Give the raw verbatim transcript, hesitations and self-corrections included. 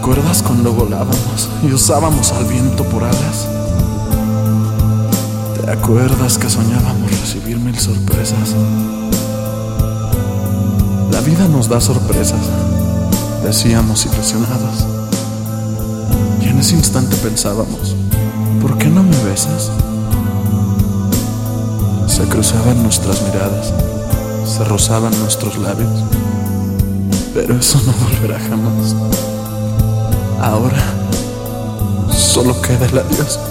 acuerdas cuando volábamos y usábamos al viento por alas? ¿Te acuerdas que soñábamos recibir mil sorpresas? La vida nos da sorpresas, decíamos ilusionados. Y en ese instante pensábamos, ¿por qué no me besas? Se cruzaban nuestras miradas, se rozaban nuestros labios, pero eso no volverá jamás. Ahora solo queda el adiós.